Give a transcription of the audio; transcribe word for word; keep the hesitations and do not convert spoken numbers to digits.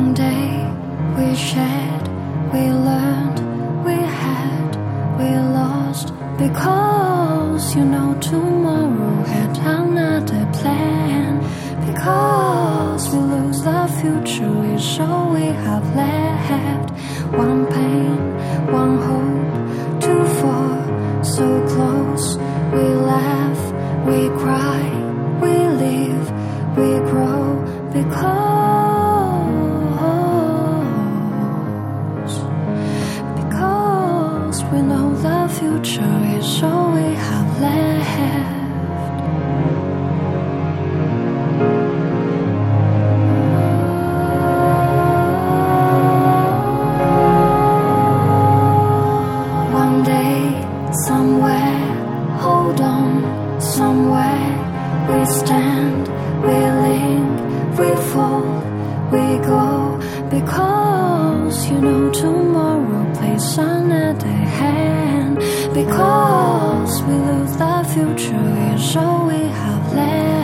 One day we shared, we learned, we had, we lost. Because you know tomorrow had another plan. Because we lose the future is all we have left. One pain, one hope, two far, so close. We laugh, we cry, we live, we grow. Because Because we know the future is all we have left. Somewhere, hold on, somewhere we stand, we link, we fall, we go. Because you know tomorrow plays another hand. Because we lose the future is all we have left.